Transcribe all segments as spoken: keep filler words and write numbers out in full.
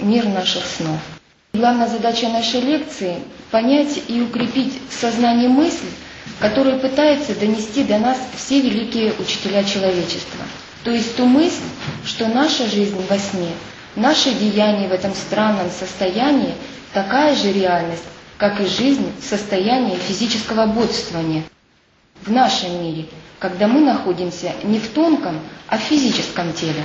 мир наших снов. Главная задача нашей лекции – понять и укрепить в сознании мысль, которую пытаются донести до нас все великие учителя человечества. То есть ту мысль, что наша жизнь во сне, наши деяния в этом странном состоянии – такая же реальность, как и жизнь в состоянии физического бодрствования в нашем мире, когда мы находимся не в тонком, а в физическом теле.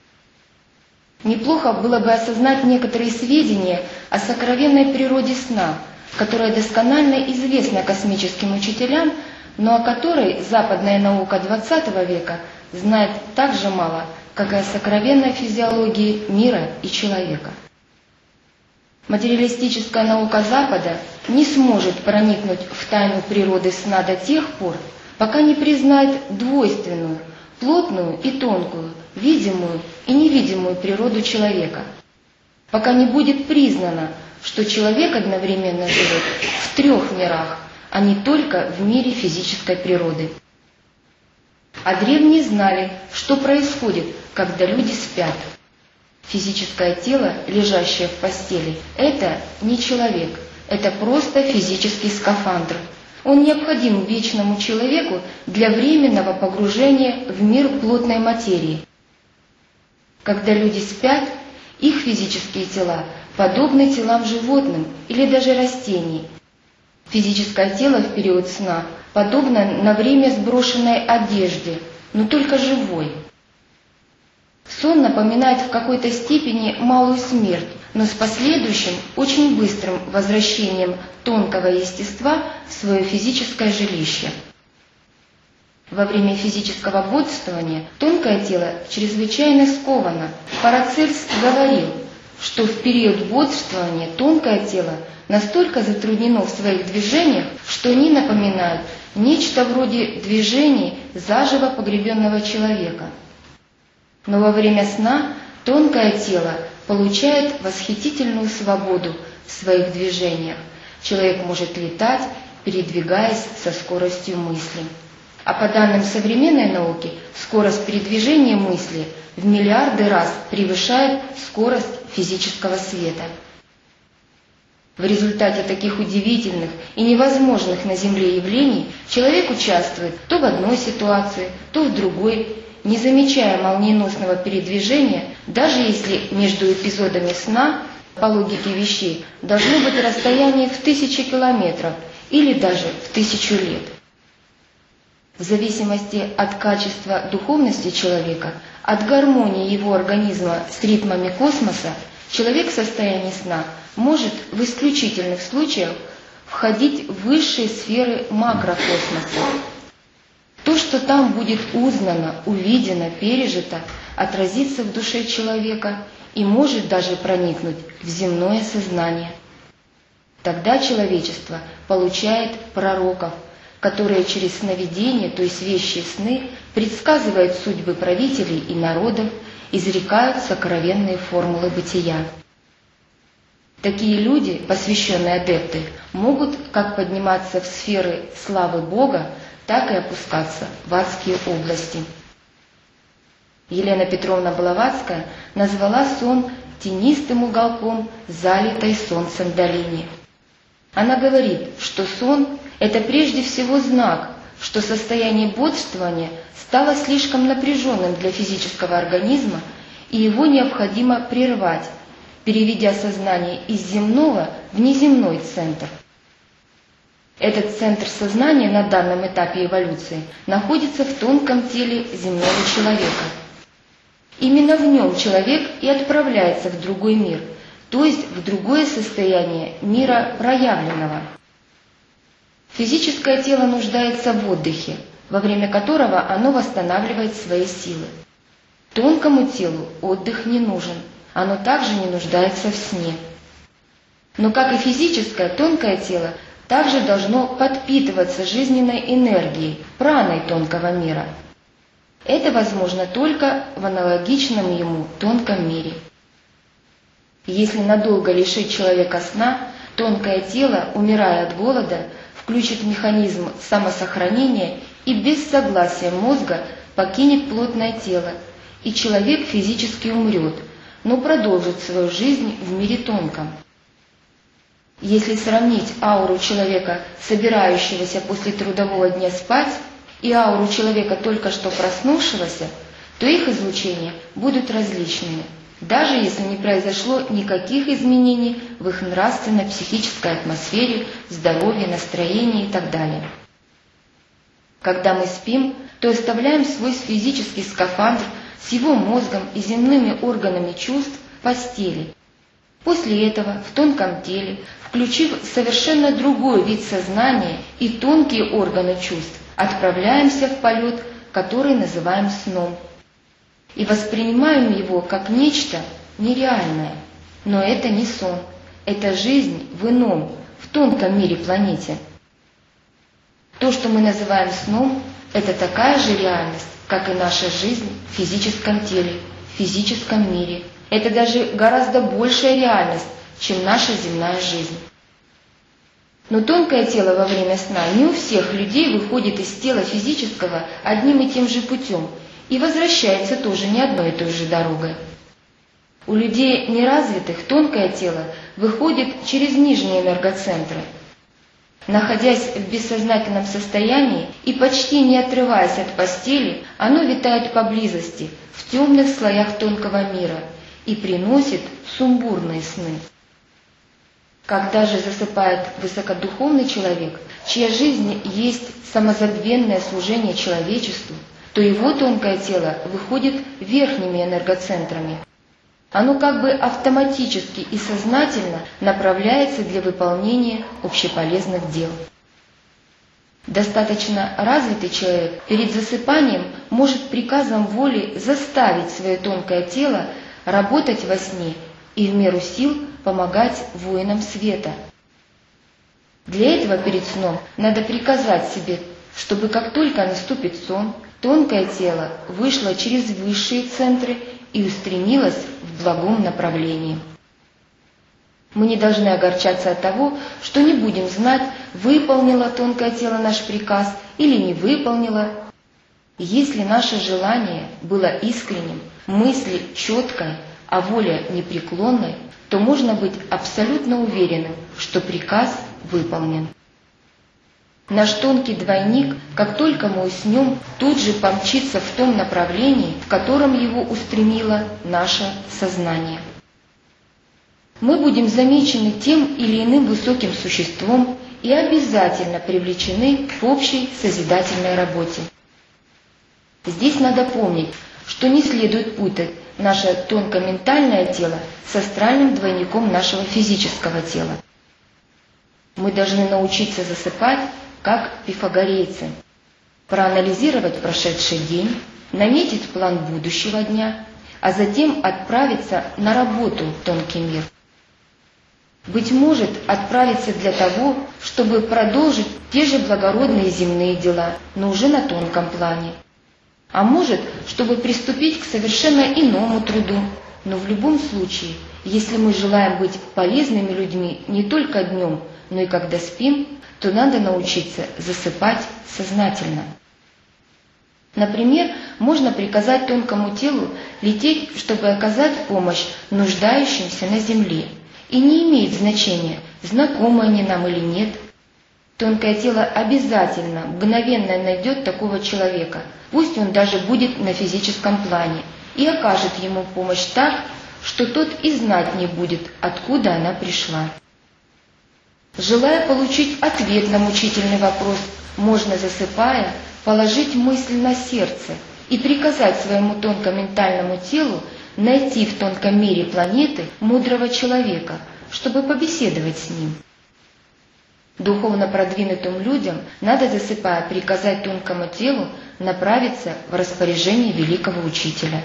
Неплохо было бы осознать некоторые сведения о сокровенной природе сна, которая досконально известна космическим учителям, но о которой западная наука двадцатого века знает так же мало, как и о сокровенной физиологии мира и человека. Материалистическая наука Запада не сможет проникнуть в тайну природы сна до тех пор, пока не признает двойственную, плотную и тонкую, видимую и невидимую природу человека, пока не будет признано, что человек одновременно живет в трех мирах, а не только в мире физической природы. А древние знали, что происходит, когда люди спят. Физическое тело, лежащее в постели, это не человек, это просто физический скафандр. Он необходим вечному человеку для временного погружения в мир плотной материи. Когда люди спят, их физические тела подобны телам животным или даже растений. Физическое тело в период сна подобно на время сброшенной одежде, но только живой. Сон напоминает в какой-то степени малую смерть, но с последующим, очень быстрым возвращением тонкого естества в свое физическое жилище. Во время физического бодрствования тонкое тело чрезвычайно сковано. Парацельс говорил, что в период бодрствования тонкое тело настолько затруднено в своих движениях, что они напоминают нечто вроде движений заживо погребенного человека. Но во время сна тонкое тело получает восхитительную свободу в своих движениях. Человек может летать, передвигаясь со скоростью мысли. А по данным современной науки, скорость передвижения мысли в миллиарды раз превышает скорость физического света. В результате таких удивительных и невозможных на Земле явлений человек участвует то в одной ситуации, то в другой, не замечая молниеносного передвижения, даже если между эпизодами сна, по логике вещей, должно быть расстояние в тысячи километров или даже в тысячу лет. В зависимости от качества духовности человека, от гармонии его организма с ритмами космоса, человек в состоянии сна может в исключительных случаях входить в высшие сферы макрокосмоса. То, что там будет узнано, увидено, пережито, отразится в душе человека и может даже проникнуть в земное сознание. Тогда человечество получает пророков, которые через сновидения, то есть вещи сны, предсказывают судьбы правителей и народов, изрекают сокровенные формулы бытия. Такие люди, посвященные адепты, могут как подниматься в сферы славы Бога, так и опускаться в адские области. Елена Петровна Блаватская назвала сон тенистым уголком залитой солнцем долине. Она говорит, что сон – это прежде всего знак, что состояние бодрствования стало слишком напряженным для физического организма, и его необходимо прервать, переведя сознание из земного в неземной центр. Этот центр сознания на данном этапе эволюции находится в тонком теле земного человека. Именно в нем человек и отправляется в другой мир, то есть в другое состояние мира проявленного. Физическое тело нуждается в отдыхе, во время которого оно восстанавливает свои силы. Тонкому телу отдых не нужен, оно также не нуждается в сне. Но как и физическое, тонкое тело также должно подпитываться жизненной энергией, праной тонкого мира. Это возможно только в аналогичном ему тонком мире. Если надолго лишить человека сна, тонкое тело, умирая от голода, включит механизм самосохранения и без согласия мозга покинет плотное тело, и человек физически умрет, но продолжит свою жизнь в мире тонком. Если сравнить ауру человека, собирающегося после трудового дня спать, и ауру человека, только что проснувшегося, то их излучения будут различными, даже если не произошло никаких изменений в их нравственно-психической атмосфере, здоровье, настроении и так далее. Когда мы спим, то оставляем свой физический скафандр с его мозгом и земными органами чувств в постели. После этого в тонком теле, включив совершенно другой вид сознания и тонкие органы чувств, отправляемся в полет, который называем сном. И воспринимаем его как нечто нереальное. Но это не сон, это жизнь в ином, в тонком мире планете. То, что мы называем сном, это такая же реальность, как и наша жизнь в физическом теле, в физическом мире. Это даже гораздо большая реальность, чем наша земная жизнь. Но тонкое тело во время сна не у всех людей выходит из тела физического одним и тем же путем и возвращается тоже не одной и той же дорогой. У людей неразвитых тонкое тело выходит через нижние энергоцентры. Находясь в бессознательном состоянии и почти не отрываясь от постели, оно витает поблизости, в темных слоях тонкого мира и приносит сумбурные сны. Когда же засыпает высокодуховный человек, чья жизнь есть самозабвенное служение человечеству, то его тонкое тело выходит верхними энергоцентрами. Оно как бы автоматически и сознательно направляется для выполнения общеполезных дел. Достаточно развитый человек перед засыпанием может приказом воли заставить свое тонкое тело работать во сне и в меру сил помогать воинам света. Для этого перед сном надо приказать себе, чтобы как только наступит сон, тонкое тело вышло через высшие центры и устремилось в благом направлении. Мы не должны огорчаться от того, что не будем знать, выполнило тонкое тело наш приказ или не выполнило. Если наше желание было искренним, мысль четкой, а воля непреклонной, то можно быть абсолютно уверенным, что приказ выполнен. Наш тонкий двойник, как только мы уснем, тут же помчится в том направлении, в котором его устремило наше сознание. Мы будем замечены тем или иным высоким существом и обязательно привлечены к общей созидательной работе. Здесь надо помнить, что не следует путать наше тонкоментальное тело с астральным двойником нашего физического тела. Мы должны научиться засыпать, как пифагорейцы, проанализировать прошедший день, наметить план будущего дня, а затем отправиться на работу в тонкий мир. Быть может, отправиться для того, чтобы продолжить те же благородные земные дела, но уже на тонком плане. А может, чтобы приступить к совершенно иному труду. Но в любом случае, если мы желаем быть полезными людьми не только днем, но и когда спим, то надо научиться засыпать сознательно. Например, можно приказать тонкому телу лететь, чтобы оказать помощь нуждающимся на земле. И не имеет значения, знакомы они нам или нет. Тонкое тело обязательно, мгновенно найдет такого человека, пусть он даже будет на физическом плане, и окажет ему помощь так, что тот и знать не будет, откуда она пришла. Желая получить ответ на мучительный вопрос, можно, засыпая, положить мысль на сердце и приказать своему тонкоментальному телу найти в тонком мире планеты мудрого человека, чтобы побеседовать с ним. Духовно продвинутым людям надо, засыпая, приказать тонкому телу направиться в распоряжение великого учителя.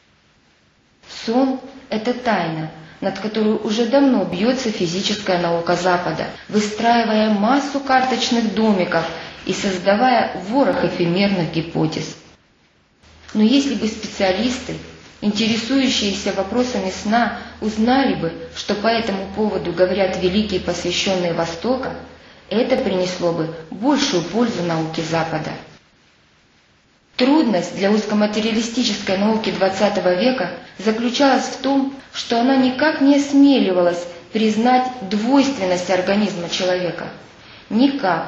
Сон – это тайна, над которой уже давно бьется физическая наука Запада, выстраивая массу карточных домиков и создавая ворох эфемерных гипотез. Но если бы специалисты, интересующиеся вопросами сна, узнали бы, что по этому поводу говорят великие посвященные Востока, это принесло бы большую пользу науке Запада. Трудность для узкоматериалистической науки двадцатого века заключалась в том, что она никак не осмеливалась признать двойственность организма человека. Никак.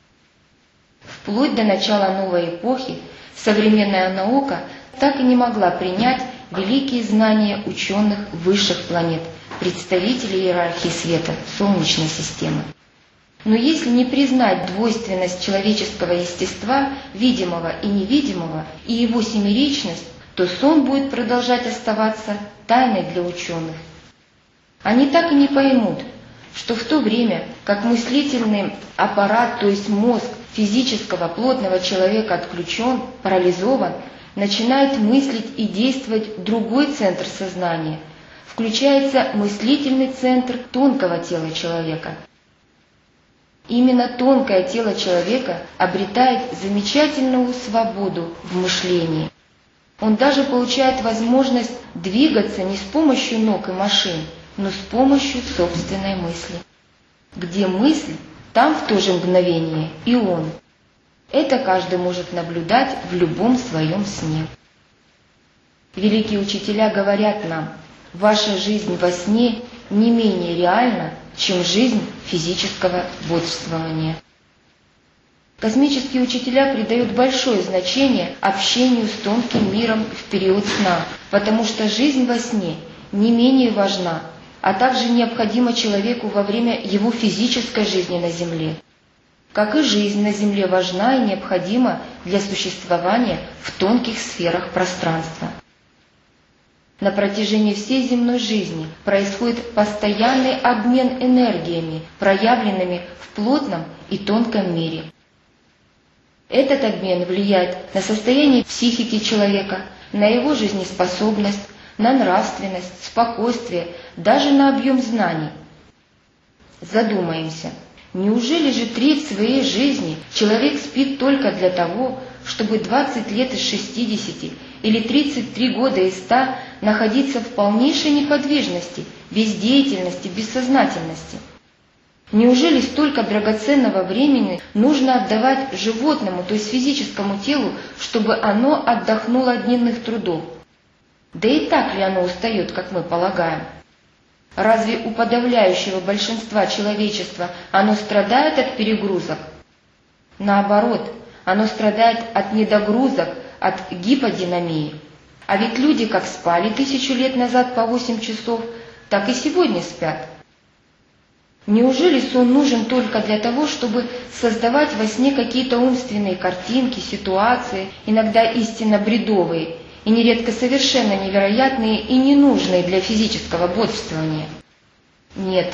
Вплоть до начала новой эпохи современная наука так и не могла принять великие знания ученых высших планет, представителей иерархии света Солнечной системы. Но если не признать двойственность человеческого естества, видимого и невидимого, и его семеричность, то сон будет продолжать оставаться тайной для ученых. Они так и не поймут, что в то время, как мыслительный аппарат, то есть мозг физического плотного человека отключен, парализован, начинает мыслить и действовать другой центр сознания, включается мыслительный центр тонкого тела человека. Именно тонкое тело человека обретает замечательную свободу в мышлении. Он даже получает возможность двигаться не с помощью ног и машин, но с помощью собственной мысли. Где мысль, там в то же мгновение и он. Это каждый может наблюдать в любом своем сне. Великие учителя говорят нам: ваша жизнь во сне не менее реальна, чем жизнь физического бодрствования. Космические учителя придают большое значение общению с тонким миром в период сна, потому что жизнь во сне не менее важна, а также необходима человеку во время его физической жизни на Земле. Как и жизнь на Земле важна и необходима для существования в тонких сферах пространства. На протяжении всей земной жизни происходит постоянный обмен энергиями, проявленными в плотном и тонком мире. Этот обмен влияет на состояние психики человека, на его жизнеспособность, на нравственность, спокойствие, даже на объем знаний. Задумаемся, неужели же треть своей жизни человек спит только для того, чтобы двадцать лет из шестидесяти или тридцать три года из ста находиться в полнейшей неподвижности, бездеятельности, бессознательности? Неужели столько драгоценного времени нужно отдавать животному, то есть физическому телу, чтобы оно отдохнуло от дневных трудов? Да и так ли оно устает, как мы полагаем? Разве у подавляющего большинства человечества оно страдает от перегрузок? Наоборот, оно страдает от недогрузок, от гиподинамии. А ведь люди как спали тысячу лет назад по восемь часов, так и сегодня спят. Неужели сон нужен только для того, чтобы создавать во сне какие-то умственные картинки, ситуации, иногда истинно бредовые, и нередко совершенно невероятные и ненужные для физического бодрствования? Нет.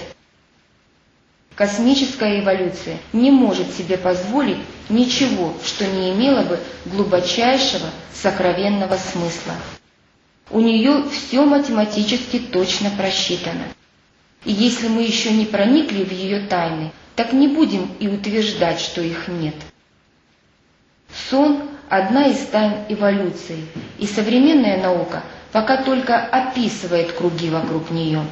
Космическая эволюция не может себе позволить ничего, что не имело бы глубочайшего сокровенного смысла. У нее все математически точно просчитано. И если мы еще не проникли в ее тайны, так не будем и утверждать, что их нет. Сон – одна из тайн эволюции, и современная наука пока только описывает круги вокруг нее.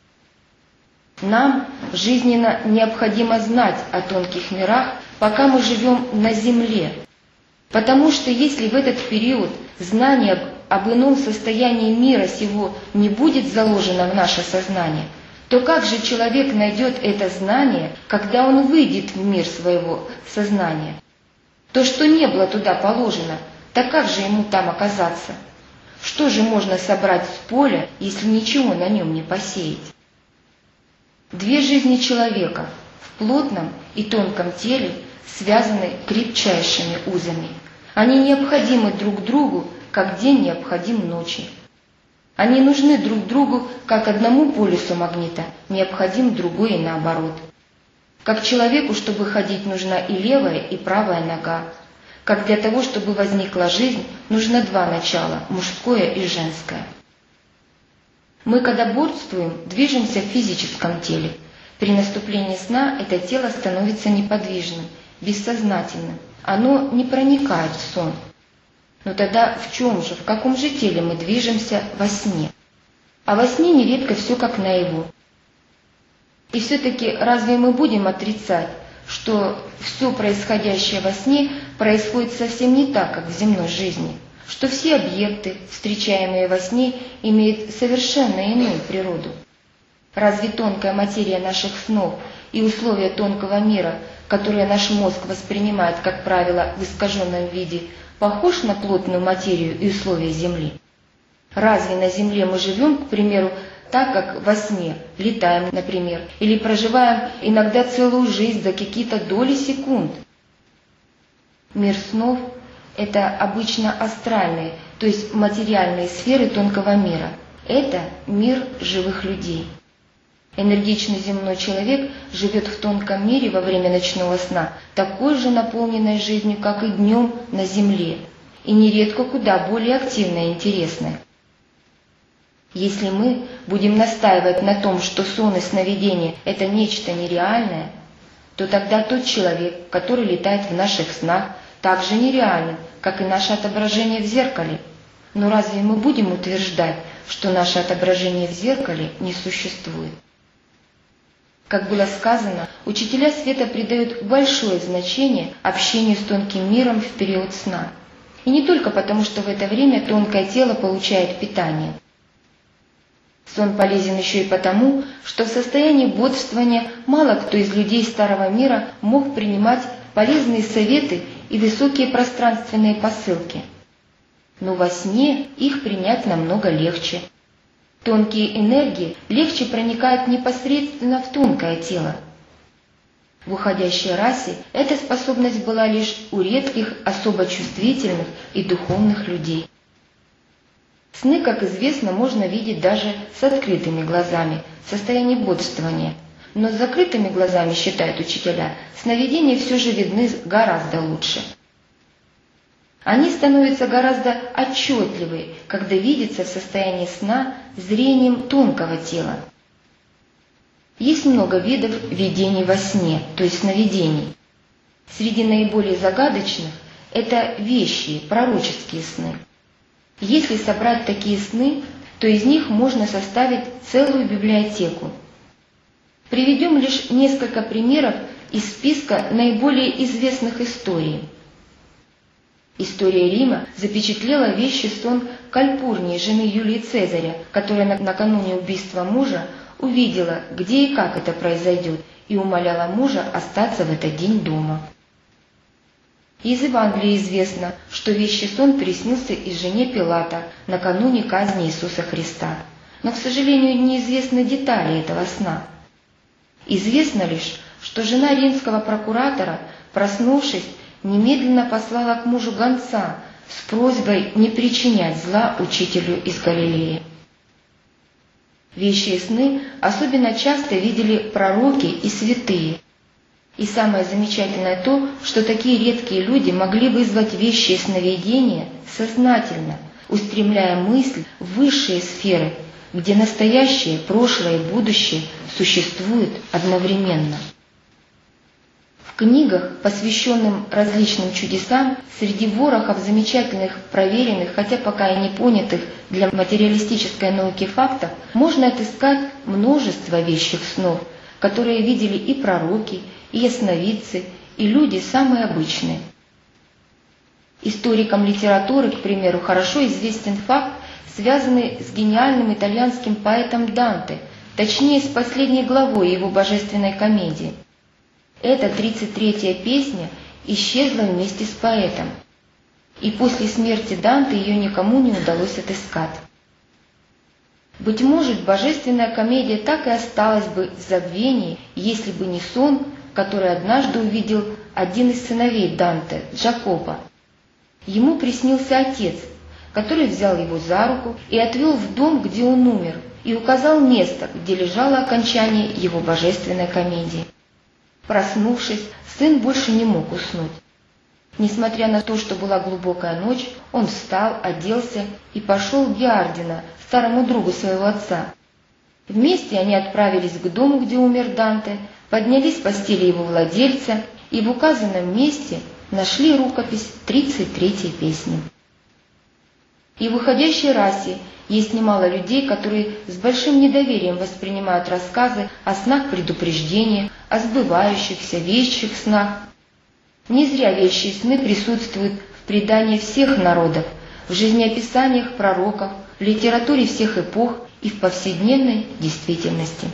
Нам жизненно необходимо знать о тонких мирах, пока мы живем на Земле, потому что если в этот период знание об ином состоянии мира сего не будет заложено в наше сознание, то как же человек найдет это знание, когда он выйдет в мир своего сознания? То, что не было туда положено, так как же ему там оказаться? Что же можно собрать с поля, если ничего на нем не посеять? Две жизни человека в плотном и тонком теле связаны крепчайшими узами. Они необходимы друг другу, как день необходим ночи. Они нужны друг другу, как одному полюсу магнита необходим другой и наоборот. Как человеку, чтобы ходить, нужна и левая, и правая нога. Как для того, чтобы возникла жизнь, нужно два начала – мужское и женское. Мы, когда бодрствуем, движемся в физическом теле. При наступлении сна это тело становится неподвижным, бессознательным. Оно не проникает в сон. Но тогда в чем же, в каком же теле мы движемся во сне? А во сне нередко все как наяву. И все-таки разве мы будем отрицать, что все происходящее во сне происходит совсем не так, как в земной жизни, что все объекты, встречаемые во сне, имеют совершенно иную природу. Разве тонкая материя наших снов и условия тонкого мира, которые наш мозг воспринимает, как правило, в искаженном виде, похож на плотную материю и условия Земли? Разве на Земле мы живем, к примеру, так, как во сне, летаем, например, или проживаем иногда целую жизнь за какие-то доли секунд? Мир снов – это обычно астральные, то есть материальные сферы тонкого мира. Это мир живых людей. Энергичный земной человек живет в тонком мире во время ночного сна, такой же наполненной жизнью, как и днем на Земле, и нередко куда более активной и интересной. Если мы будем настаивать на том, что сон и сновидение – это нечто нереальное, то тогда тот человек, который летает в наших снах, так же нереален, как и наше отображение в зеркале. Но разве мы будем утверждать, что наше отображение в зеркале не существует? Как было сказано, учителя света придают большое значение общению с тонким миром в период сна. И не только потому, что в это время тонкое тело получает питание. Сон полезен еще и потому, что в состоянии бодрствования мало кто из людей старого мира мог принимать полезные советы и высокие пространственные посылки. Но во сне их принять намного легче. Тонкие энергии легче проникают непосредственно в тонкое тело. В уходящей расе эта способность была лишь у редких, особо чувствительных и духовных людей. Сны, как известно, можно видеть даже с открытыми глазами, в состоянии бодрствования. Но с закрытыми глазами, считают учителя, сновидения все же видны гораздо лучше. Они становятся гораздо отчетливее, когда видятся в состоянии сна зрением тонкого тела. Есть много видов видений во сне, то есть сновидений. Среди наиболее загадочных – это вещие, пророческие сны. Если собрать такие сны, то из них можно составить целую библиотеку. Приведем лишь несколько примеров из списка наиболее известных историй. История Рима запечатлела вещий сон Кальпурнии, жены Юлии Цезаря, которая накануне убийства мужа увидела, где и как это произойдет, и умоляла мужа остаться в этот день дома. Из Евангелия известно, что вещий сон приснился и жене Пилата накануне казни Иисуса Христа. Но, к сожалению, неизвестны детали этого сна. Известно лишь, что жена римского прокуратора, проснувшись, немедленно послала к мужу гонца с просьбой не причинять зла учителю из Галилеи. Вещие сны особенно часто видели пророки и святые. И самое замечательное то, что такие редкие люди могли вызвать вещие сновидения сознательно, устремляя мысль в высшие сферы, где настоящее, прошлое и будущее существуют одновременно. В книгах, посвященных различным чудесам, среди ворохов замечательных, проверенных, хотя пока и не понятых для материалистической науки фактов, можно отыскать множество вещих снов, которые видели и пророки, и ясновидцы, и люди самые обычные. Историкам литературы, к примеру, хорошо известен факт, связанный с гениальным итальянским поэтом Данте, точнее с последней главой его божественной комедии. Эта тридцать третья песня исчезла вместе с поэтом, и после смерти Данте ее никому не удалось отыскать. Быть может, божественная комедия так и осталась бы в забвении, если бы не сон, который однажды увидел один из сыновей Данте, Джакопо. Ему приснился отец, который взял его за руку и отвел в дом, где он умер, и указал место, где лежало окончание его божественной комедии. Проснувшись, сын больше не мог уснуть. Несмотря на то, что была глубокая ночь, он встал, оделся и пошел к Геардино, старому другу своего отца. Вместе они отправились к дому, где умер Данте, поднялись с постели его владельца и в указанном месте нашли рукопись тридцать третьей песни. И в уходящей расе есть немало людей, которые с большим недоверием воспринимают рассказы о снах предупреждения, о сбывающихся вещих снах. Не зря вещие сны присутствуют в предании всех народов, в жизнеописаниях пророков, в литературе всех эпох и в повседневной действительности.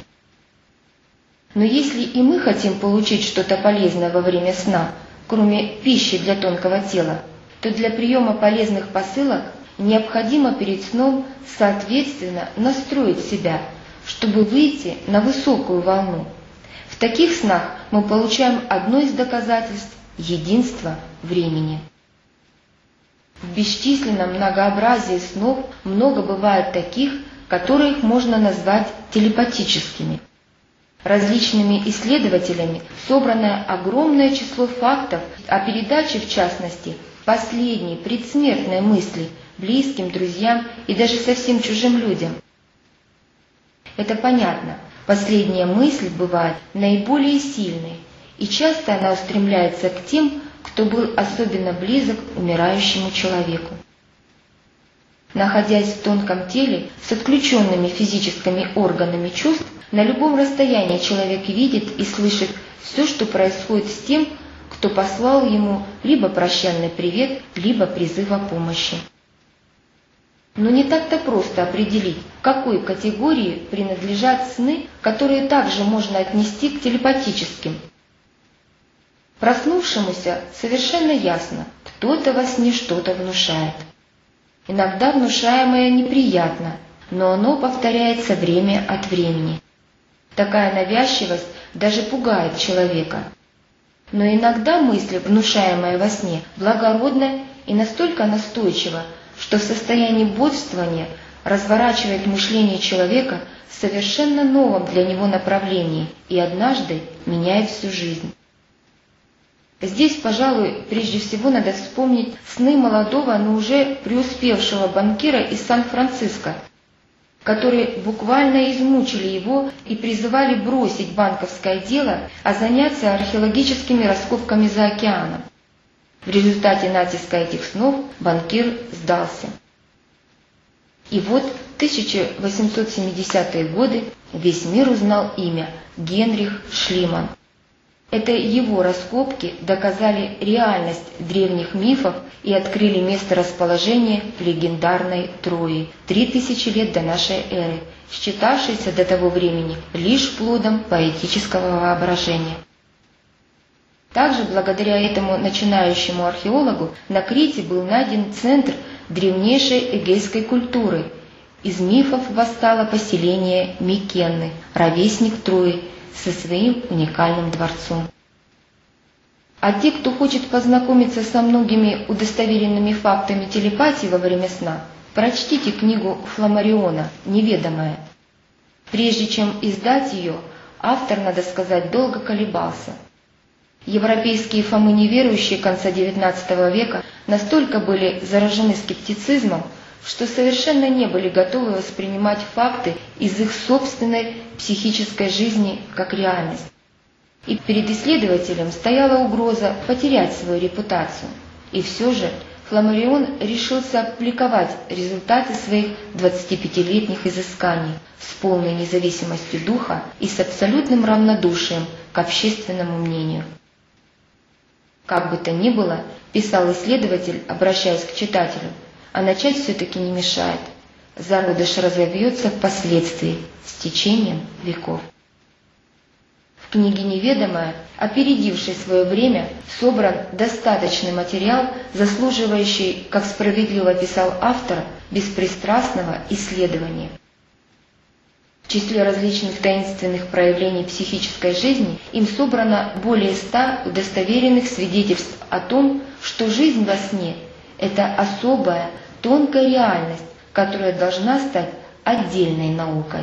Но если и мы хотим получить что-то полезное во время сна, кроме пищи для тонкого тела, то для приема полезных посылок необходимо перед сном соответственно настроить себя, чтобы выйти на высокую волну. В таких снах мы получаем одно из доказательств единства времени. В бесчисленном многообразии снов много бывает таких, которых можно назвать телепатическими. Различными исследователями собрано огромное число фактов о передаче, в частности, последней предсмертной мысли близким, друзьям и даже совсем чужим людям. Это понятно, последняя мысль бывает наиболее сильной, и часто она устремляется к тем, кто был особенно близок умирающему человеку. Находясь в тонком теле с отключенными физическими органами чувств, на любом расстоянии человек видит и слышит все, что происходит с тем, кто послал ему либо прощальный привет, либо призыв о помощи. Но не так-то просто определить, к какой категории принадлежат сны, которые также можно отнести к телепатическим. Проснувшемуся совершенно ясно, кто-то во сне что-то внушает. Иногда внушаемое неприятно, но оно повторяется время от времени. Такая навязчивость даже пугает человека. Но иногда мысль, внушаемая во сне, благородна и настолько настойчива, что в состоянии бодствования разворачивает мышление человека в совершенно новом для него направлении и однажды меняет всю жизнь. Здесь, пожалуй, прежде всего надо вспомнить сны молодого, но уже преуспевшего банкира из Сан-Франциско, которые буквально измучили его и призывали бросить банковское дело, а заняться археологическими раскопками за океаном. В результате натиска этих снов банкир сдался. И вот в тысяча восемьсот семидесятые годы весь мир узнал имя Генрих Шлиман. Это его раскопки доказали реальность древних мифов и открыли месторасположение легендарной Трои три тысячи лет до нашей эры, считавшейся до того времени лишь плодом поэтического воображения. Также благодаря этому начинающему археологу на Крите был найден центр древнейшей эгейской культуры. Из мифов восстало поселение Микенны, ровесник Трои, со своим уникальным дворцом. А те, кто хочет познакомиться со многими удостоверенными фактами телепатии во время сна, прочтите книгу Фламариона «Неведомое». Прежде чем издать ее, автор, надо сказать, долго колебался. Европейские Фомы неверующие конца девятнадцатого века настолько были заражены скептицизмом, что совершенно не были готовы воспринимать факты из их собственной психической жизни как реальность. И перед исследователем стояла угроза потерять свою репутацию. И все же Фламарион решился опубликовать результаты своих двадцатипятилетних изысканий с полной независимостью духа и с абсолютным равнодушием к общественному мнению. Как бы то ни было, писал исследователь, обращаясь к читателю, а начать все-таки не мешает. Зародыш разовьется впоследствии, с течением веков. В книге «Неведомое», опередившей свое время, собран достаточный материал, заслуживающий, как справедливо писал автор, беспристрастного исследования. В числе различных таинственных проявлений психической жизни им собрано более ста удостоверенных свидетельств о том, что жизнь во сне – это особая, тонкая реальность, которая должна стать отдельной наукой.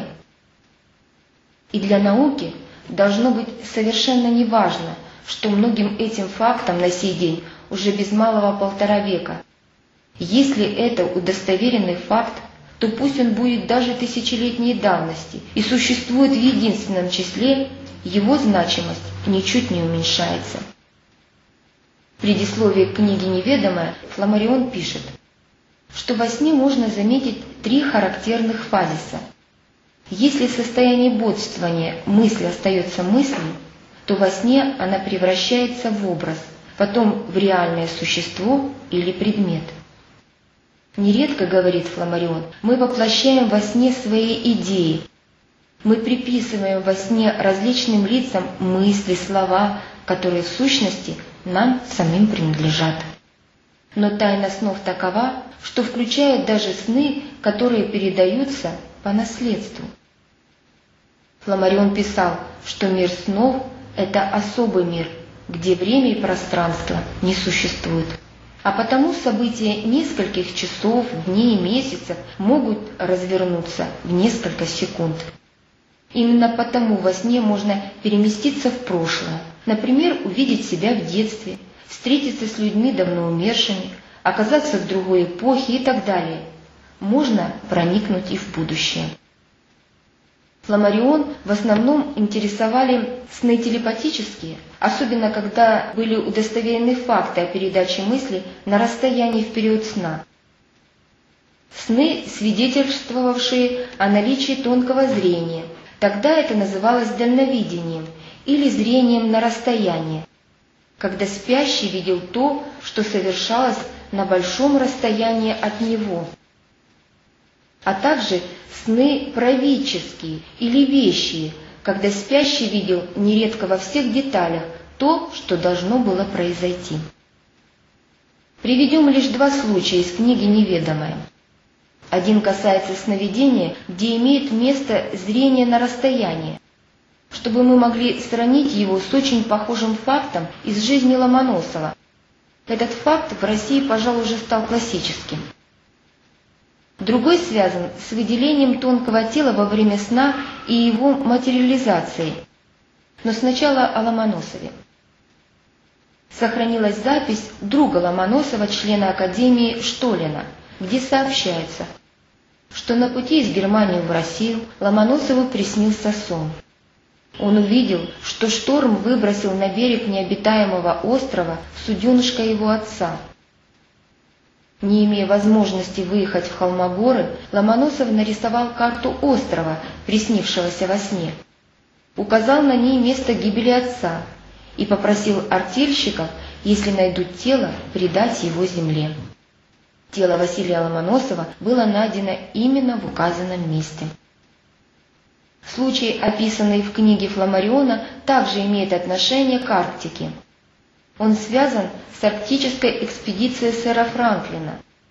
И для науки должно быть совершенно неважно, что многим этим фактам на сей день уже без малого полтора века. Если это удостоверенный факт, то пусть он будет даже тысячелетней давности и существует в единственном числе, его значимость ничуть не уменьшается. В предисловии к книге «Неведомое» Фламарион пишет: что во сне можно заметить три характерных фазиса. Если в состоянии бодрствования мысль остается мыслью, то во сне она превращается в образ, потом в реальное существо или предмет. Нередко, говорит Фламарион, мы воплощаем во сне свои идеи. Мы приписываем во сне различным лицам мысли, слова, которые в сущности нам самим принадлежат. Но тайна снов такова, что включает даже сны, которые передаются по наследству. Фламарион писал, что мир снов – это особый мир, где время и пространство не существуют. А потому события нескольких часов, дней и месяцев могут развернуться в несколько секунд. Именно потому во сне можно переместиться в прошлое, например, увидеть себя в детстве, встретиться с людьми давно умершими, оказаться в другой эпохе и так далее. Можно проникнуть и в будущее. Фламарион в основном интересовали сны телепатические, особенно когда были удостоверены факты о передаче мысли на расстоянии в период сна. Сны, свидетельствовавшие о наличии тонкого зрения, тогда это называлось дальновидением или зрением на расстояние, когда спящий видел то, что совершалось на большом расстоянии от него, а также сны правические или вещие, когда спящий видел нередко во всех деталях то, что должно было произойти. Приведем лишь два случая из книги «Неведомое». Один касается сновидения, где имеет место зрение на расстоянии, чтобы мы могли сравнить его с очень похожим фактом из жизни Ломоносова. Этот факт в России, пожалуй, уже стал классическим. Другой связан с выделением тонкого тела во время сна и его материализацией. Но сначала о Ломоносове. Сохранилась запись друга Ломоносова, члена Академии Штолина, где сообщается, что на пути из Германии в Россию Ломоносову приснился сон. Он увидел, что шторм выбросил на берег необитаемого острова суденышко его отца. Не имея возможности выехать в Холмогоры, Ломоносов нарисовал карту острова, приснившегося во сне, указал на ней место гибели отца и попросил артельщиков, если найдут тело, предать его земле. Тело Василия Ломоносова было найдено именно в указанном месте. Случай, описанный в книге Фламариона, также имеет отношение к Арктике. Он связан с арктической экспедицией сэра Франклина.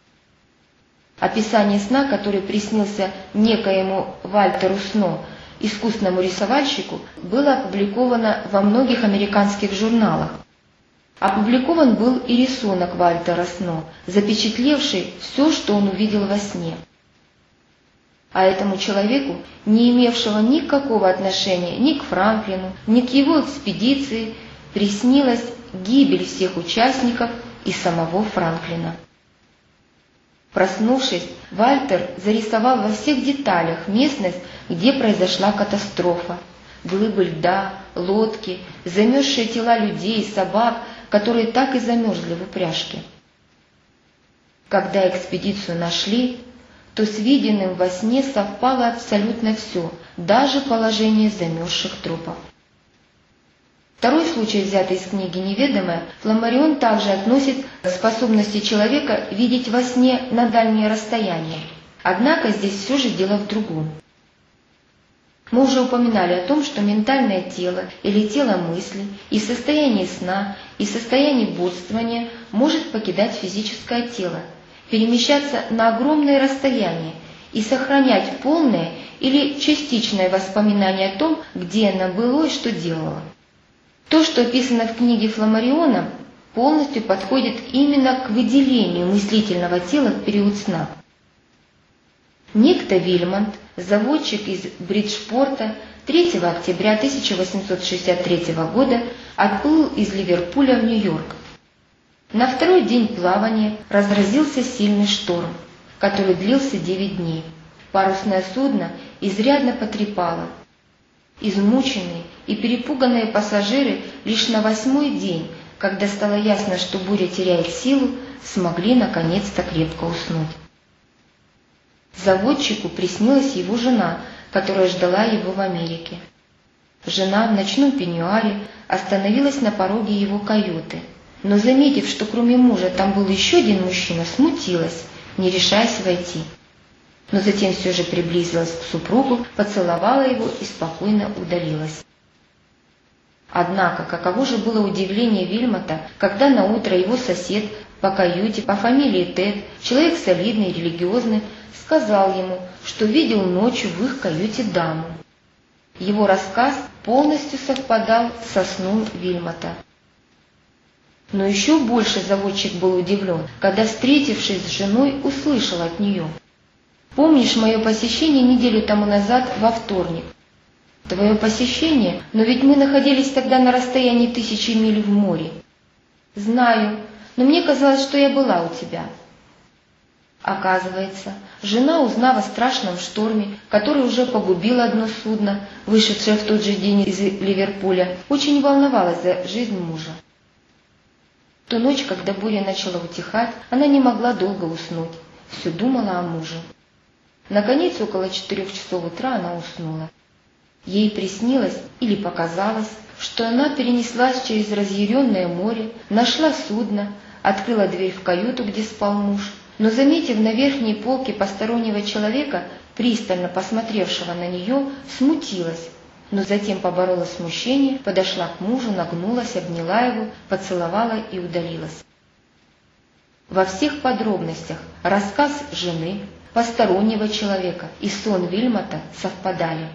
Описание сна, который приснился некоему Вальтеру Сно, искусному рисовальщику, было опубликовано во многих американских журналах. Опубликован был и рисунок Вальтера Сно, запечатлевший все, что он увидел во сне. А этому человеку, не имевшего никакого отношения ни к Франклину, ни к его экспедиции, приснилась гибель всех участников и самого Франклина. Проснувшись, Вальтер зарисовал во всех деталях местность, где произошла катастрофа. Глыбы льда, лодки, замерзшие тела людей, собак, которые так и замерзли в упряжке. Когда экспедицию нашли, то с виденным во сне совпало абсолютно все, даже положение замерзших трупов. Второй случай, взятый из книги «Неведомое», Фламарион также относит к способности человека видеть во сне на дальние расстояния. Однако здесь все же дело в другом. Мы уже упоминали о том, что ментальное тело или тело мысли и в состоянии сна, и в состоянии бодрствования может покидать физическое тело, перемещаться на огромные расстояния и сохранять полное или частичное воспоминание о том, где оно было и что делало. То, что описано в книге Фламариона, полностью подходит именно к выделению мыслительного тела в период сна. Некто Вильмонт, заводчик из Бриджпорта, третьего октября тысяча восемьсот шестьдесят третьего года отплыл из Ливерпуля в Нью-Йорк. На второй день плавания разразился сильный шторм, который длился девять дней. Парусное судно изрядно потрепало. Измученные и перепуганные пассажиры лишь на восьмой день, когда стало ясно, что буря теряет силу, смогли наконец-то крепко уснуть. Заводчику приснилась его жена, которая ждала его в Америке. Жена в ночном пеньюаре остановилась на пороге его каюты, но, заметив, что кроме мужа там был еще один мужчина, смутилась, не решаясь войти. Но затем все же приблизилась к супругу, поцеловала его и спокойно удалилась. Однако, каково же было удивление Вильмота, когда наутро его сосед по каюте по фамилии Тед, человек солидный и религиозный, сказал ему, что видел ночью в их каюте даму. Его рассказ полностью совпадал со сном Вильмота. Но еще больше заводчик был удивлен, когда, встретившись с женой, услышал от нее: «Помнишь мое посещение неделю тому назад во вторник?» «Твое посещение? Но ведь мы находились тогда на расстоянии тысячи миль в море». «Знаю, но мне казалось, что я была у тебя». Оказывается, жена, узнав о страшном шторме, который уже погубил одно судно, вышедшее в тот же день из Ливерпуля, очень волновалась за жизнь мужа. В ту ночь, когда буря начала утихать, она не могла долго уснуть, все думала о муже. Наконец, около четырех часов утра она уснула. Ей приснилось или показалось, что она перенеслась через разъяренное море, нашла судно, открыла дверь в каюту, где спал муж, но, заметив на верхней полке постороннего человека, пристально посмотревшего на нее, смутилась, но затем поборола смущение, подошла к мужу, нагнулась, обняла его, поцеловала и удалилась. Во всех подробностях рассказ жены, постороннего человека и сон Вильмота совпадали.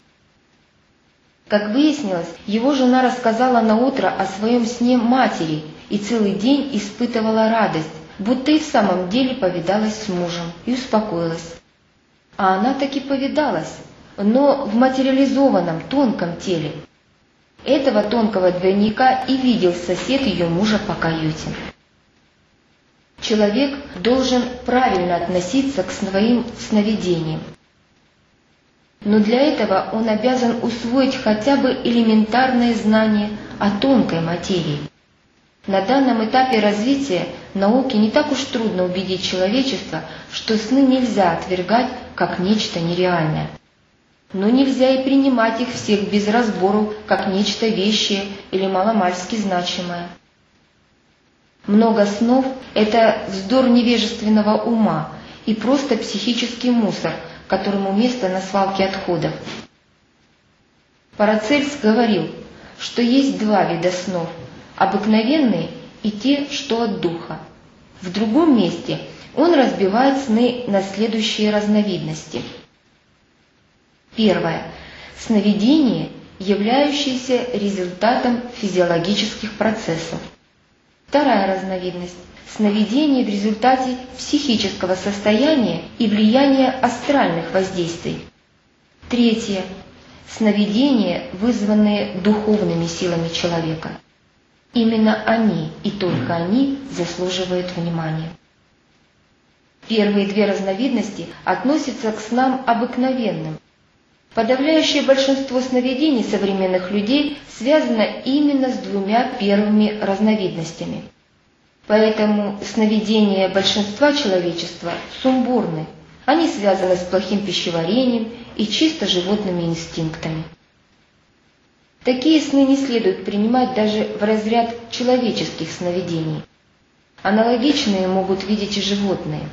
Как выяснилось, его жена рассказала наутро о своем сне матери и целый день испытывала радость, будто и в самом деле повидалась с мужем, и успокоилась. А она таки повидалась, но в материализованном тонком теле. Этого тонкого двойника и видел сосед ее мужа по каюте. Человек должен правильно относиться к своим сновидениям. Но для этого он обязан усвоить хотя бы элементарные знания о тонкой материи. На данном этапе развития науки не так уж трудно убедить человечество, что сны нельзя отвергать как нечто нереальное. Но нельзя и принимать их всех без разбору как нечто вещее или маломальски значимое. Много снов – это вздор невежественного ума и просто психический мусор, которому место на свалке отходов. Парацельс говорил, что есть два вида снов – обыкновенные и те, что от духа. В другом месте он разбивает сны на следующие разновидности. Первое. Сновидение, являющееся результатом физиологических процессов. Вторая разновидность – сновидение в результате психического состояния и влияния астральных воздействий. Третье – сновидения, вызванные духовными силами человека. Именно они и только они заслуживают внимания. Первые две разновидности относятся к снам обыкновенным. Подавляющее большинство сновидений современных людей связано именно с двумя первыми разновидностями. Поэтому сновидения большинства человечества сумбурны. Они связаны с плохим пищеварением и чисто животными инстинктами. Такие сны не следует принимать даже в разряд человеческих сновидений. Аналогичные могут видеть и животные.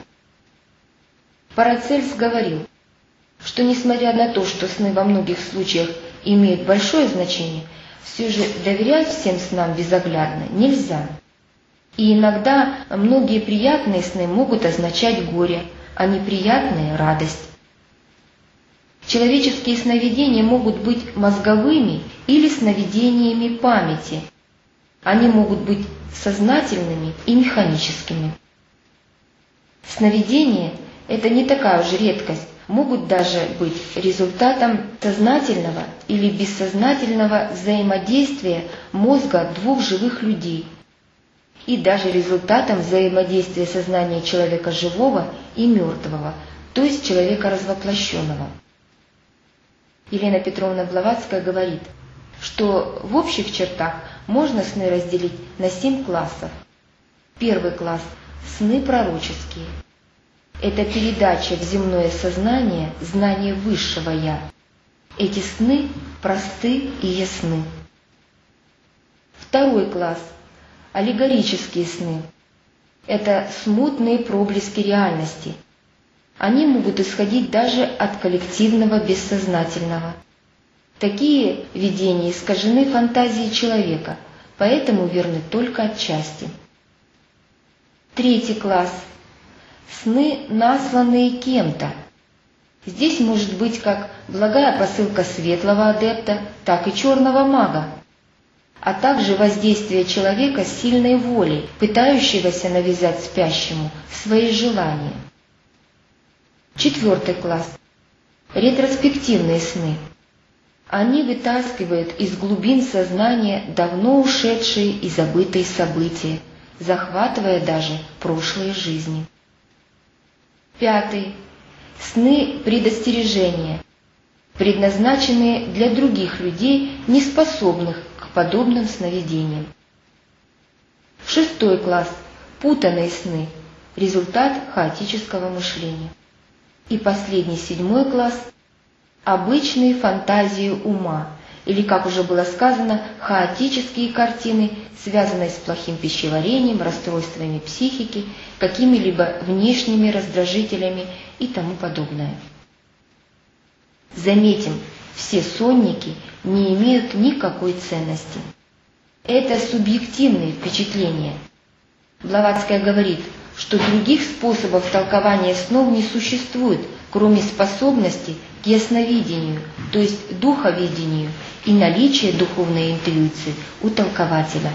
Парацельс говорил, что несмотря на то, что сны во многих случаях имеют большое значение, все же доверять всем снам безоглядно нельзя. И иногда многие приятные сны могут означать горе, а неприятные – радость. Человеческие сновидения могут быть мозговыми или сновидениями памяти. Они могут быть сознательными и механическими. Сновидения – это не такая уж редкость, могут даже быть результатом сознательного или бессознательного взаимодействия мозга двух живых людей и даже результатом взаимодействия сознания человека живого и мертвого, то есть человека развоплощенного. Елена Петровна Блаватская говорит, что в общих чертах можно сны разделить на семь классов. Первый класс – сны пророческие. это передача в земное сознание знания высшего «Я». Эти сны просты и ясны. Второй класс – аллегорические сны. Это смутные проблески реальности. Они могут исходить даже от коллективного бессознательного. Такие видения искажены фантазией человека, поэтому верны только отчасти. Третий класс – сны, насланные кем-то. Здесь может быть как благая посылка светлого адепта, так и черного мага, а также воздействие человека с сильной волей, пытающегося навязать спящему свои желания. Четвертый класс – ретроспективные сны. Они вытаскивают из глубин сознания давно ушедшие и забытые события, захватывая даже прошлые жизни. Пятый – сны предостережения, предназначенные для других людей, не способных к подобным сновидениям. Шестой класс – путанные сны, результат хаотического мышления. И последний, седьмой класс – обычные фантазии ума, или, как уже было сказано, хаотические картины, связанные с плохим пищеварением, расстройствами психики, какими-либо внешними раздражителями и тому подобное. Заметим, все сонники не имеют никакой ценности. Это субъективные впечатления. Блаватская говорит, что других способов толкования снов не существует, кроме способности к ясновидению, то есть духовидению, и наличия духовной интуиции у толкователя.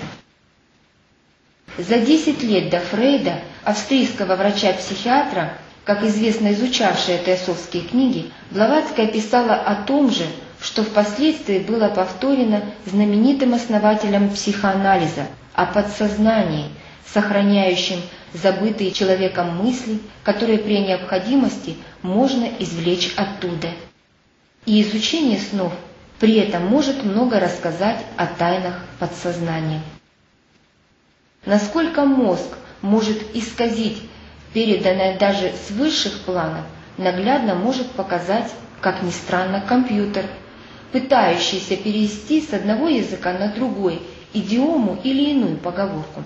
За десять лет до Фрейда, австрийского врача-психиатра, как известно изучавшая теософские книги, Блаватская писала о том же, что впоследствии было повторено знаменитым основателем психоанализа, о подсознании, сохраняющем забытые человеком мысли, которые при необходимости можно извлечь оттуда. И изучение снов при этом может много рассказать о тайнах подсознания. Насколько мозг может исказить переданное даже с высших планов, наглядно может показать, как ни странно, компьютер, пытающийся перевести с одного языка на другой идиому или иную поговорку.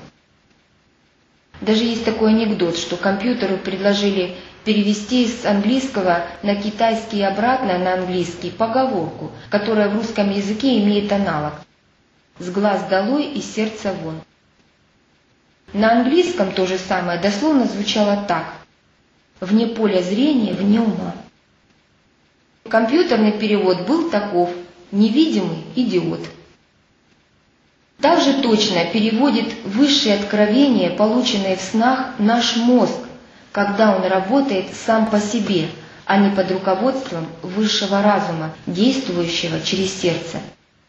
Даже есть такой анекдот, что компьютеру предложили перевести с английского на китайский и обратно на английский поговорку, которая в русском языке имеет аналог «с глаз долой и сердца вон». На английском то же самое дословно звучало так: «вне поля зрения, вне ума». Компьютерный перевод был таков: «невидимый идиот». Также точно переводит высшие откровения, полученные в снах, наш мозг, когда он работает сам по себе, а не под руководством высшего разума, действующего через сердце.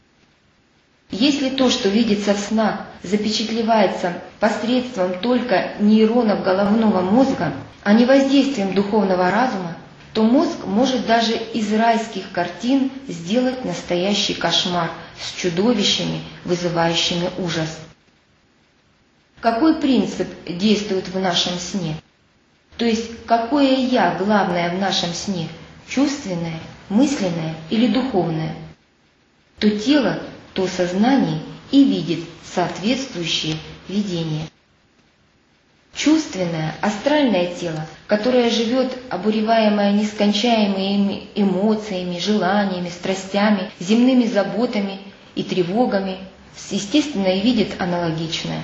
Если то, что видится в снах, запечатлевается посредством только нейронов головного мозга, а не воздействием духовного разума, то мозг может даже из райских картин сделать настоящий кошмар с чудовищами, вызывающими ужас. Какой принцип действует в нашем сне? То есть, какое «я» главное в нашем сне? Чувственное, мысленное или духовное? То тело, то сознание и видит соответствующее видение. Чувственное, астральное тело, которое живет, обуреваемое нескончаемыми эмоциями, желаниями, страстями, земными заботами и тревогами, естественно, и видит аналогичное.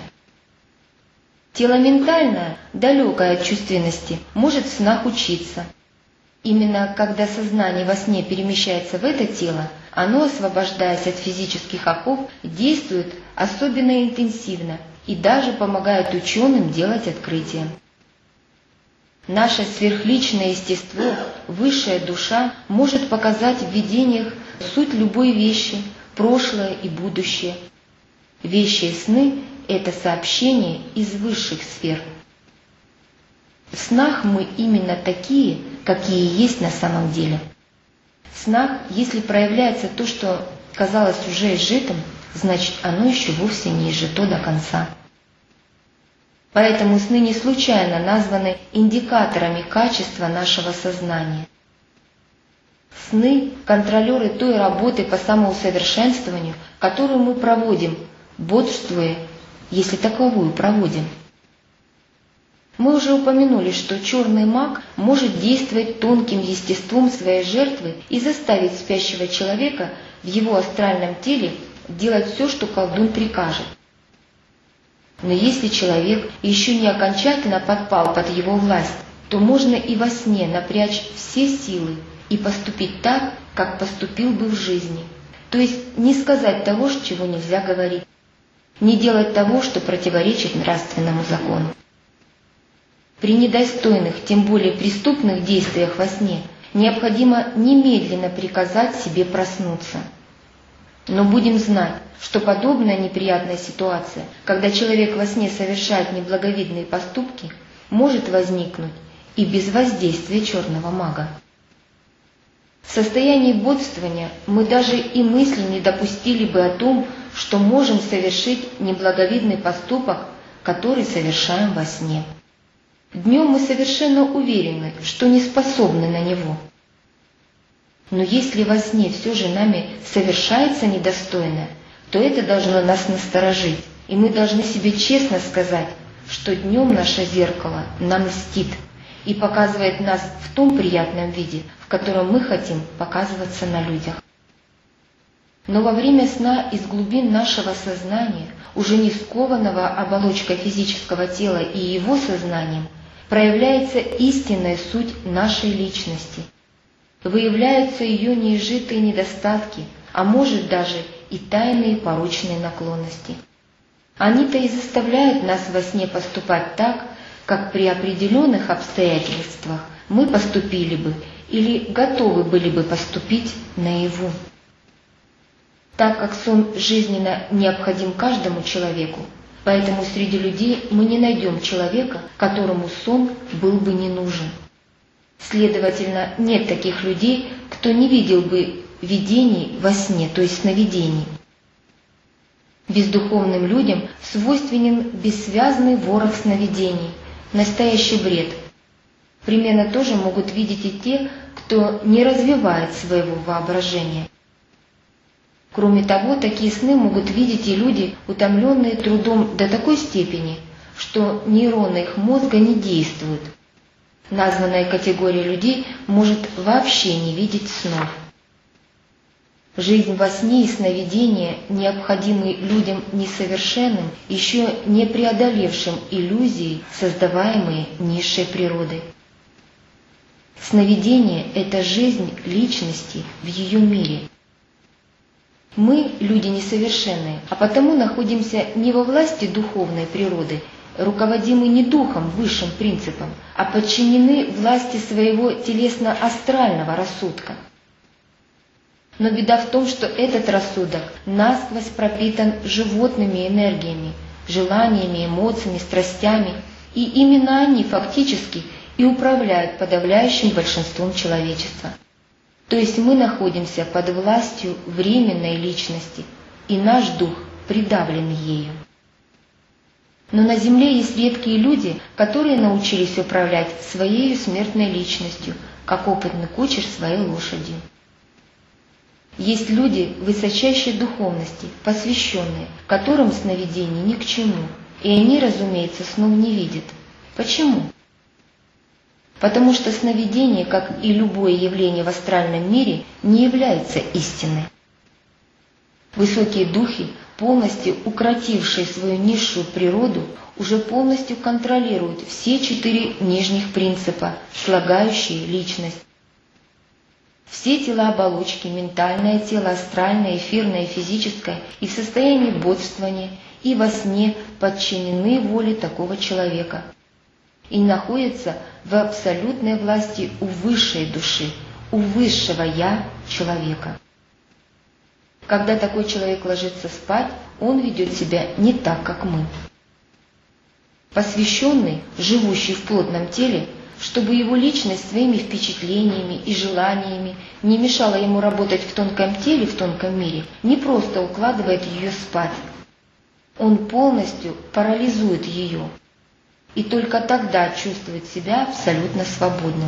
Тело ментальное, далекое от чувственности, может в снах учиться. Именно когда сознание во сне перемещается в это тело, оно, освобождаясь от физических оков, действует особенно интенсивно и даже помогает ученым делать открытия. Наше сверхличное естество, высшая душа, может показать в видениях суть любой вещи, прошлое и будущее. Вещи и сны – это сообщение из высших сфер. В снах мы именно такие, какие есть на самом деле. В снах, если проявляется то, что казалось уже изжитым, значит, оно еще вовсе не изжито до конца. Поэтому сны не случайно названы индикаторами качества нашего сознания. Сны – контролеры той работы по самоусовершенствованию, которую мы проводим, бодрствуя, если таковую проводим. Мы уже упомянули, что черный маг может действовать тонким естеством своей жертвы и заставить спящего человека в его астральном теле делать все, что колдун прикажет. Но если человек еще не окончательно подпал под его власть, то можно и во сне напрячь все силы и поступить так, как поступил бы в жизни. То есть не сказать того, чего нельзя говорить, не делать того, что противоречит нравственному закону. При недостойных, тем более преступных действиях во сне необходимо немедленно приказать себе проснуться. Но будем знать, что подобная неприятная ситуация, когда человек во сне совершает неблаговидные поступки, может возникнуть и без воздействия черного мага. В состоянии бодствования мы даже и мысли не допустили бы о том, что можем совершить неблаговидный поступок, который совершаем во сне. Днем мы совершенно уверены, что не способны на него. Но если во сне все же нами совершается недостойное, то это должно нас насторожить, и мы должны себе честно сказать, что днем наше зеркало нам мстит и показывает нас в том приятном виде, в котором мы хотим показываться на людях. Но во время сна из глубин нашего сознания, уже не скованного оболочкой физического тела и его сознанием, проявляется истинная суть нашей личности. Выявляются ее неизжитые недостатки, а может даже и тайные порочные наклонности. Они-то и заставляют нас во сне поступать так, как при определенных обстоятельствах мы поступили бы или готовы были бы поступить наяву. Так как сон жизненно необходим каждому человеку, поэтому среди людей мы не найдем человека, которому сон был бы не нужен. Следовательно, нет таких людей, кто не видел бы видений во сне, то есть сновидений. Бездуховным людям свойственен бессвязный ворох сновидений, настоящий бред. Примерно тоже могут видеть и те, кто не развивает своего воображения. Кроме того, такие сны могут видеть и люди, утомленные трудом до такой степени, что нейроны их мозга не действуют. Названная категория людей может вообще не видеть снов. Жизнь во сне и сновидения необходимы людям несовершенным, еще не преодолевшим иллюзии, создаваемые низшей природой. Сновидение – это жизнь личности в ее мире. Мы – люди несовершенные, а потому находимся не во власти духовной природы, руководимы не духом, высшим принципом, а подчинены власти своего телесно-астрального рассудка. Но беда в том, что этот рассудок насквозь пропитан животными энергиями, желаниями, эмоциями, страстями, и именно они фактически и управляют подавляющим большинством человечества. То есть мы находимся под властью временной личности, и наш дух придавлен ею. Но на земле есть редкие люди, которые научились управлять своей смертной личностью, как опытный кучер своей лошадью. Есть люди высочайшей духовности, посвященные, которым сновидение ни к чему, и они, разумеется, снов не видят. Почему? Потому что сновидение, как и любое явление в астральном мире, не является истиной. Высокие духи, полностью укротившие свою низшую природу, уже полностью контролируют все четыре нижних принципа, слагающие личность. Все тела оболочки, ментальное тело, астральное, эфирное, физическое, и в состоянии бодствования, и во сне подчинены воле такого человека и находятся в абсолютной власти у высшей души, у высшего «я» человека. Когда такой человек ложится спать, он ведет себя не так, как мы. Посвященный, живущий в плотном теле, чтобы его личность своими впечатлениями и желаниями не мешала ему работать в тонком теле, в тонком мире, не просто укладывает ее спать. Он полностью парализует ее. и только тогда чувствует себя абсолютно свободным.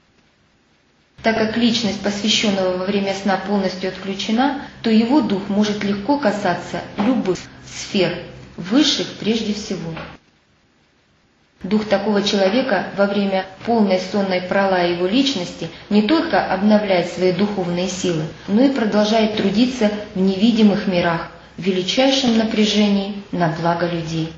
Так как личность посвященного во время сна полностью отключена, то его дух может легко касаться любых сфер, высших прежде всего. Дух такого человека во время полной сонной пролая его личности не только обновляет свои духовные силы, но и продолжает трудиться в невидимых мирах, в величайшем напряжении на благо людей.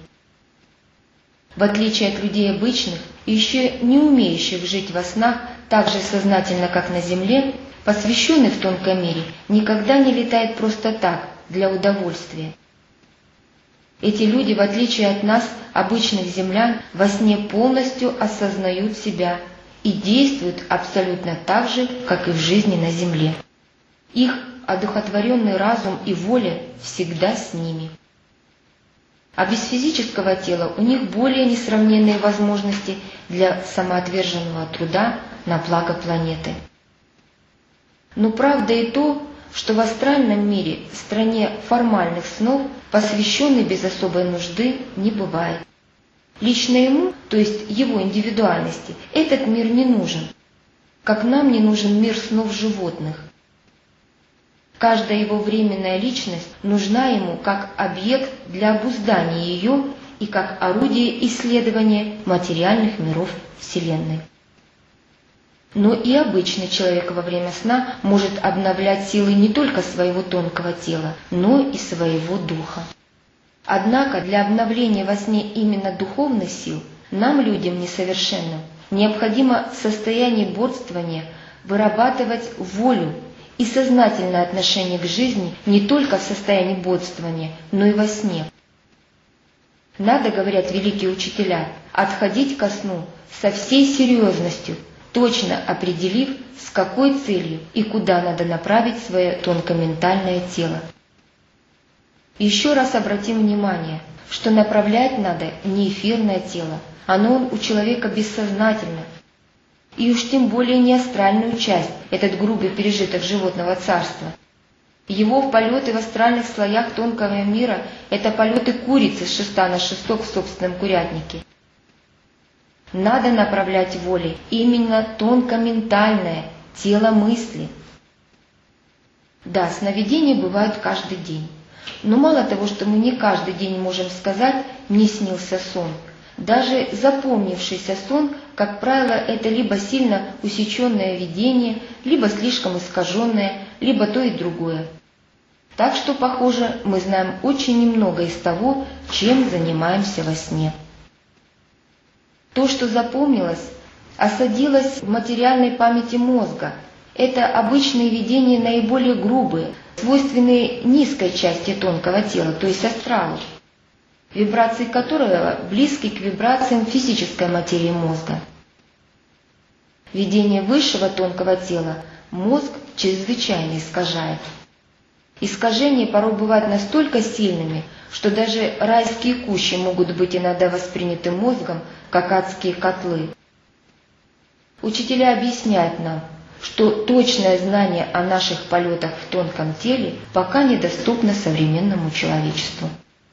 В отличие от людей обычных и еще не умеющих жить во снах так же сознательно, как на земле, посвященный в тонком мире никогда не летает просто так, для удовольствия. Эти люди, в отличие от нас, обычных землян, во сне полностью осознают себя и действуют абсолютно так же, как и в жизни на земле. Их одухотворенный разум и воля всегда с ними. А без физического тела у них более несравненные возможности для самоотверженного труда на благо планеты. Но правда и то, что в астральном мире, стране формальных снов, посвященный без особой нужды не бывает. Лично ему, то есть его индивидуальности, этот мир не нужен, как нам не нужен мир снов животных. Каждая его временная личность нужна ему как объект для обуздания ее и как орудие исследования материальных миров Вселенной. Но и обычный человек во время сна может обновлять силы не только своего тонкого тела, но и своего духа. Однако для обновления во сне именно духовных сил нам, людям несовершенным, необходимо в состоянии бодствования вырабатывать волю и сознательное отношение к жизни не только в состоянии бодствования, но и во сне. Надо, говорят великие учителя, отходить ко сну со всей серьезностью, точно определив, с какой целью и куда надо направить свое тонкоментальное тело. Еще раз обратим внимание, что направлять надо не эфирное тело, оно у человека бессознательно, и уж тем более не астральную часть, этот грубый пережиток животного царства. Его в полеты в астральных слоях тонкого мира – это полеты курицы с шеста на шесток в собственном курятнике. Надо направлять волей именно тонкоментальное тело мысли. Да, сновидения бывают каждый день. Но мало того, что мы не каждый день можем сказать «мне снился сон», даже запомнившийся сон, как правило, это либо сильно усеченное видение, либо слишком искаженное, либо то и другое. Так что, похоже, мы знаем очень немного из того, чем занимаемся во сне. То, что запомнилось, осадилось в материальной памяти мозга. Это обычные видения наиболее грубые, свойственные низкой части тонкого тела, то есть астралу, вибрации которого близки к вибрациям физической материи мозга. Видение высшего тонкого тела мозг чрезвычайно искажает. Искажения порой бывают настолько сильными, что даже райские кущи могут быть иногда восприняты мозгом, как адские котлы. Учителя объясняют нам, что точное знание о наших полетах в тонком теле пока недоступно современному человечеству.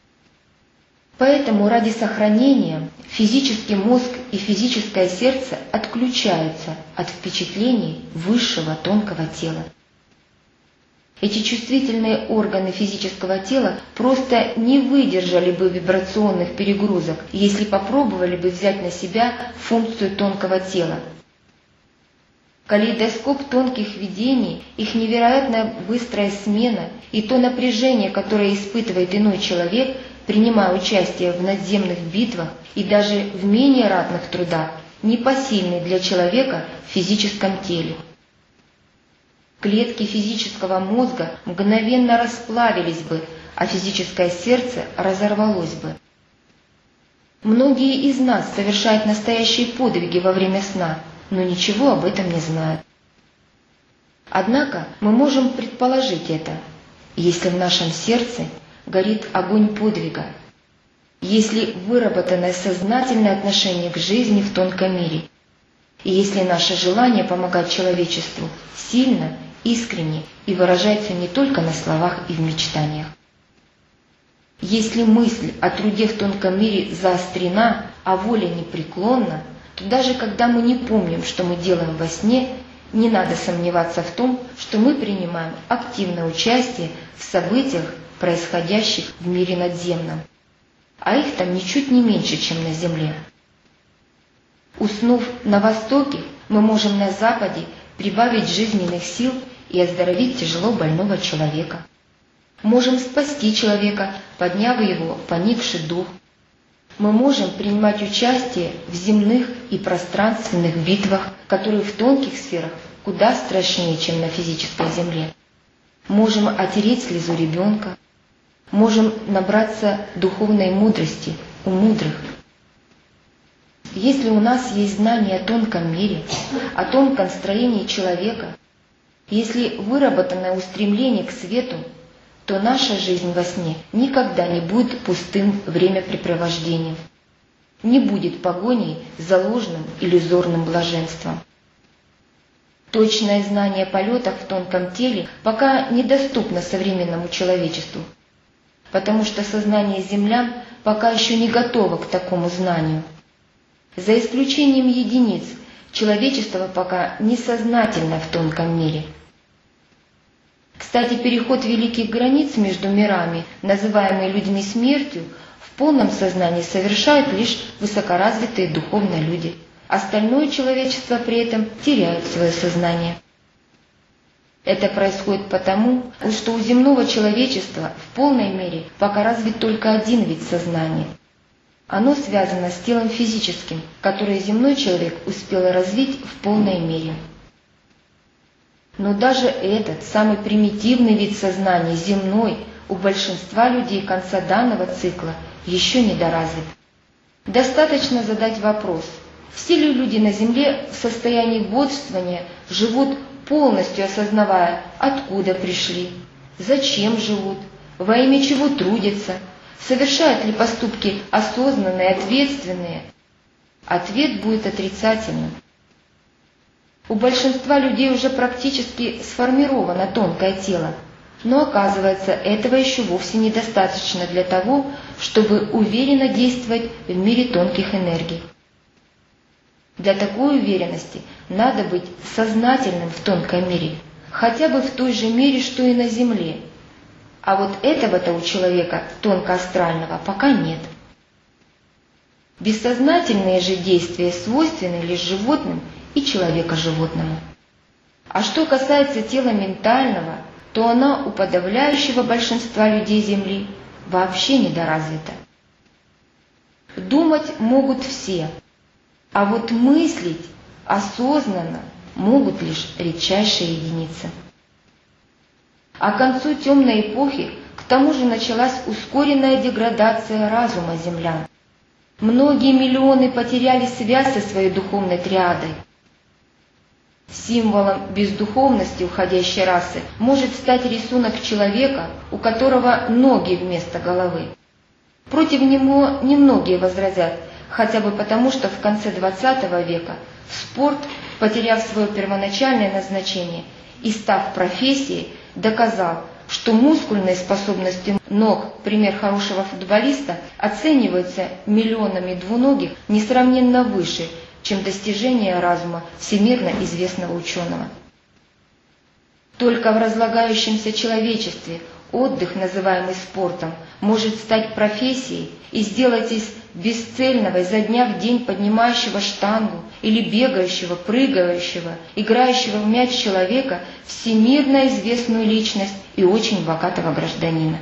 Поэтому ради сохранения физический мозг и физическое сердце отключаются от впечатлений высшего тонкого тела. Эти чувствительные органы физического тела просто не выдержали бы вибрационных перегрузок, если попробовали бы взять на себя функцию тонкого тела. Калейдоскоп тонких видений, их невероятно быстрая смена и то напряжение, которое испытывает иной человек, принимая участие в надземных битвах и даже в менее ратных трудах, непосильны для человека в физическом теле. Клетки физического мозга мгновенно расплавились бы, а физическое сердце разорвалось бы. Многие из нас совершают настоящие подвиги во время сна, но ничего об этом не знают. Однако мы можем предположить это, если в нашем сердце горит огонь подвига, если выработано сознательное отношение к жизни в тонком мире, и если наше желание помогать человечеству сильно, искренне и выражается не только на словах и в мечтаниях. Если мысль о труде в тонком мире заострена, а воля непреклонна, то даже когда мы не помним, что мы делаем во сне, не надо сомневаться в том, что мы принимаем активное участие в событиях, происходящих в мире надземном. А их там ничуть не меньше, чем на Земле. Уснув на Востоке, мы можем на Западе прибавить жизненных сил и оздоровить тяжело больного человека. Можем спасти человека, подняв его в поникший дух. Мы можем принимать участие в земных и пространственных битвах, которые в тонких сферах куда страшнее, чем на физической земле. Можем отереть слезу ребенка. Можем набраться духовной мудрости у мудрых. Если у нас есть знание о тонком мире, о тонком строении человека, если выработано устремление к свету, то наша жизнь во сне никогда не будет пустым времяпрепровождением, не будет погоней за ложным иллюзорным блаженством. Точное знание полетов в тонком теле пока недоступно современному человечеству, потому что сознание землян пока еще не готово к такому знанию. За исключением единиц, человечество пока несознательно в тонком мире. Кстати, переход великих границ между мирами, называемый людьми смертью, в полном сознании совершают лишь высокоразвитые духовно люди. Остальное человечество при этом теряет свое сознание. Это происходит потому, что у земного человечества в полной мере пока развит только один вид сознания. Оно связано с телом физическим, которое земной человек успел развить в полной мере. Но даже этот самый примитивный вид сознания, земной, у большинства людей конца данного цикла еще недоразвит. Достаточно задать вопрос, все ли люди на Земле в состоянии бодрствования живут, полностью осознавая, откуда пришли, зачем живут, во имя чего трудятся, совершают ли поступки осознанные, ответственные? Ответ будет отрицательным. У большинства людей уже практически сформировано тонкое тело, но оказывается, этого еще вовсе недостаточно для того, чтобы уверенно действовать в мире тонких энергий. Для такой уверенности надо быть сознательным в тонком мире, хотя бы в той же мере, что и на Земле. А вот этого-то у человека тонкоастрального пока нет. Бессознательные же действия свойственны лишь животным и человека-животному. А что касается тела ментального, то оно у подавляющего большинства людей Земли вообще недоразвито. Думать могут все, а вот мыслить осознанно могут лишь редчайшие единицы. А к концу темной эпохи к тому же началась ускоренная деградация разума землян. Многие миллионы потеряли связь со своей духовной триадой. Символом бездуховности уходящей расы может стать рисунок человека, у которого ноги вместо головы. Против него немногие возразят, хотя бы потому, что в конце двадцатого века спорт, потеряв свое первоначальное назначение и став профессией, доказал, что мускульные способности ног, пример хорошего футболиста, оцениваются миллионами двуногих несравненно выше, чем достижения разума всемирно известного ученого. Только в разлагающемся человечестве отдых, называемый спортом, может стать профессией и сделать из бесцельного изо дня в день поднимающего штангу или бегающего, прыгающего, играющего в мяч человека всемирно известную личность и очень богатого гражданина.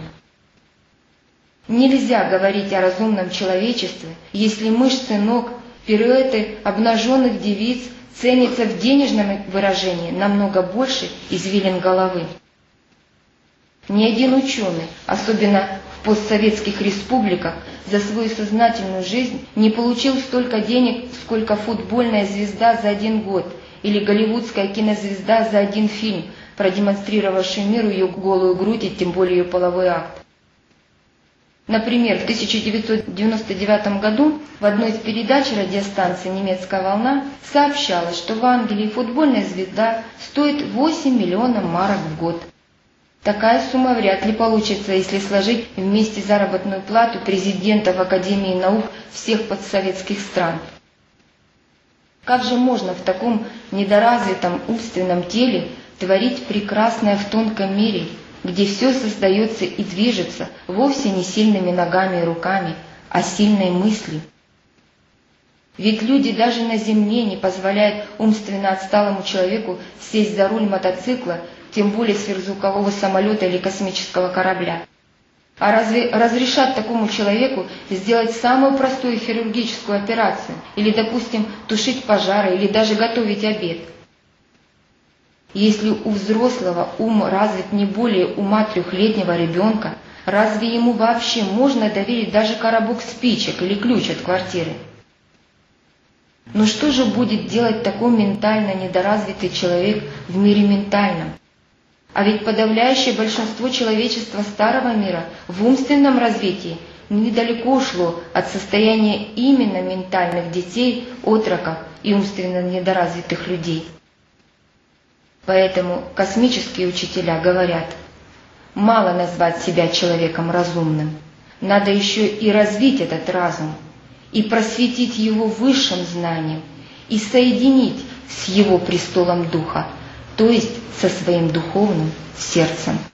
Нельзя говорить о разумном человечестве, если мышцы ног, пируэты обнаженных девиц ценятся в денежном выражении намного больше извилин головы. Ни один ученый, особенно в постсоветских республиках, за свою сознательную жизнь не получил столько денег, сколько футбольная звезда за один год или голливудская кинозвезда за один фильм, продемонстрировавший миру ее голую грудь и тем более ее половой акт. Например, в тысяча девятьсот девяносто девятом году в одной из передач радиостанции «Немецкая волна» сообщалось, что в Англии футбольная звезда стоит восемь миллионов марок в год. Такая сумма вряд ли получится, если сложить вместе заработную плату президентов Академии наук всех постсоветских стран. Как же можно в таком недоразвитом умственном теле творить прекрасное в тонком мире, где все создается и движется вовсе не сильными ногами и руками, а сильной мыслью? Ведь люди даже на земле не позволяют умственно отсталому человеку сесть за руль мотоцикла, тем более сверхзвукового самолета или космического корабля. А разве разрешат такому человеку сделать самую простую хирургическую операцию, или, допустим, тушить пожары, или даже готовить обед? Если у взрослого ум развит не более ума трехлетнего ребенка, разве ему вообще можно доверить даже коробок спичек или ключ от квартиры? Но что же будет делать такой ментально недоразвитый человек в мире ментальном? А ведь подавляющее большинство человечества старого мира в умственном развитии недалеко ушло от состояния именно ментальных детей, отроков и умственно недоразвитых людей. Поэтому космические учителя говорят: мало назвать себя человеком разумным, надо еще и развить этот разум, и просветить его высшим знанием, и соединить с его престолом духа, то есть со своим духовным сердцем.